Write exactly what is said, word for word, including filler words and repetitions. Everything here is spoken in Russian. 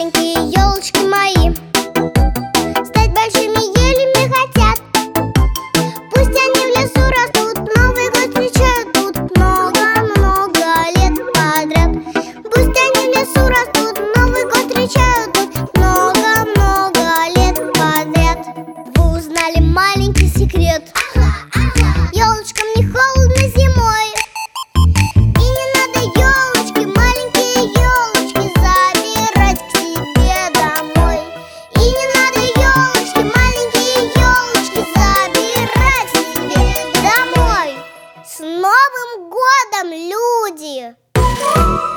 маленькие елочки мои стать большими елями хотят. Пусть они в лесу растут, Новый год встречают тут много-много лет подряд. Пусть они в лесу растут, Новый год встречают тут много-много лет подряд. Вы узнали маленький секрет: елочкам не холодно зимой. И не надо елочки, маленькие елочки, забирать к себе домой. И не надо елочки, маленькие елочки, забирать к себе домой. С Новым годом, люди!